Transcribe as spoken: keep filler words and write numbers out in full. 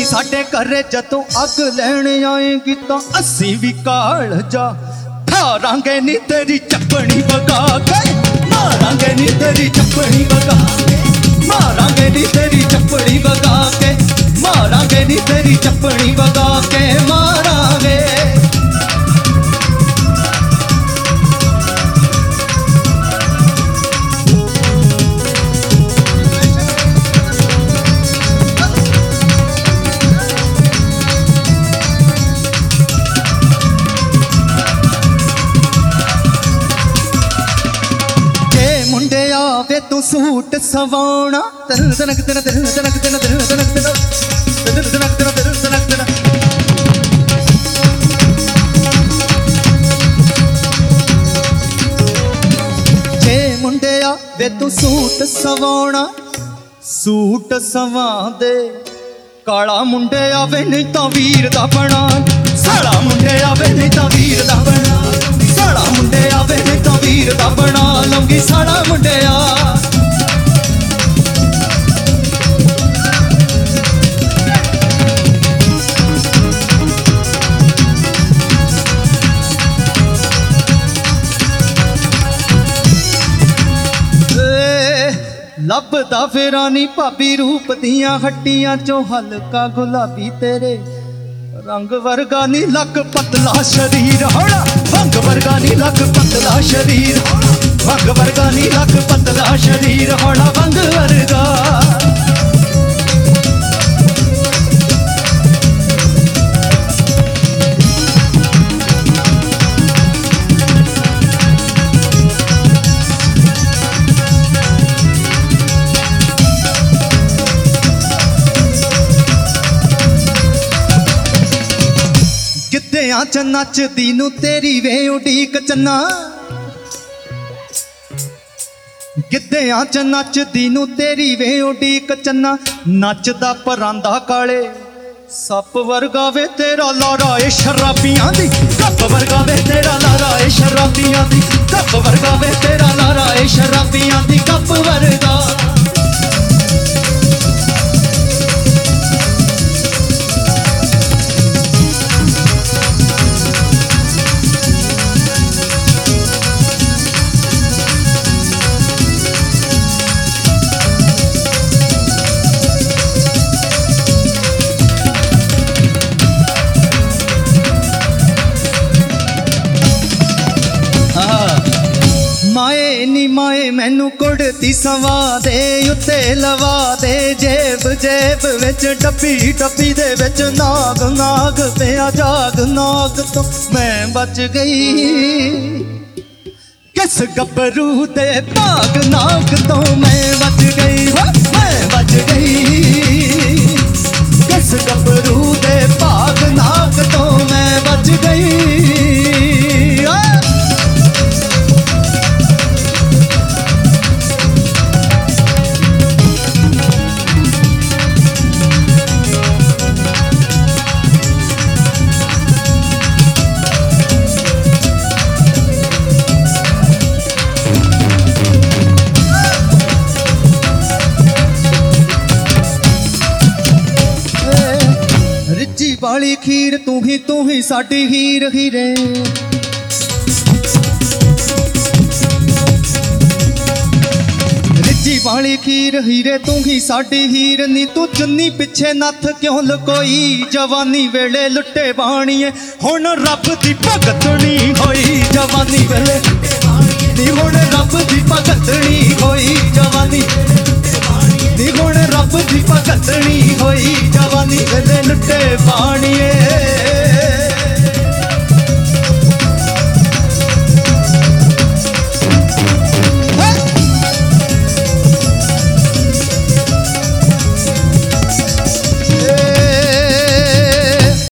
साडे घरे जदों अग लैण आएगी तां असीं भी काल जा मारांगे नी तेरी चप्पणी वगा के मारांगे नी तेरी चप्पणी वगा के मारांगे नी तेरी चप्पणी वगा के मारांगे नी तेरी चप्पणी वगा के मारांगे। वे तू सूट सवाना तन तनक तन तन तनक तन तन तनक तन तन तनक तन तन तनक तन जे मुंडिया वे तू सूट सवाना सूट सवा दे काला मुंडिया वे नहीं तां वीर दा बना साला मुंडिया वे नहीं तां वीर दा बना साला मुंडिया वे नहीं तां वीर दा बना लूंगी साला मुंडिया। लभदा फिरानी भाभी रूप दियां हट्टियां चो हल्का गुलाबी तेरे रंग वर्गा नी लक पतला शरीर होना भंग वर्गा नी लक पतला शरीर भंग वर्गा नी लक पतला शरीर होना भंग वर्गा। गिद्धियां च नचदी नू तेरी वे उडीक चन्ना गिद्धियां च नचदी नू तेरी वे उडीक चन्ना नचदा परांदा काले सप वर्गा वे तेरा लारा ए शराबियां दी कप वर्गा वे तेरा लारा ए शराबियां दी कप वर्गा वे तेरा लारा ए शराबियां दी कप वर्गा। माए नी माए मैनू कुड़ती सवा दे उत्ते लवा दे जेब जेब विच डब्बी डब्बी दे विच नाग नाग पिया जाग नाग तो मैं बच गई किस गबरू दे भाग नाग तो मैं बच गई मैं बच गई किस गबरू दे भाग नाग तो मैं बच गई। वाली खीर तू ही तू ही साडी हीर हीरे रिजी वाली खीर हीरे तू ही साडी हीर नी तू चुन्नी पिछे नथ क्यों लुकोई जवानी वेले लुट्टे बाणीए हुण रब दी भगतनी होई जवानी वेले नी हुण रब दी भगतनी होई जवानी नी हुण रब दी भगतनी होई।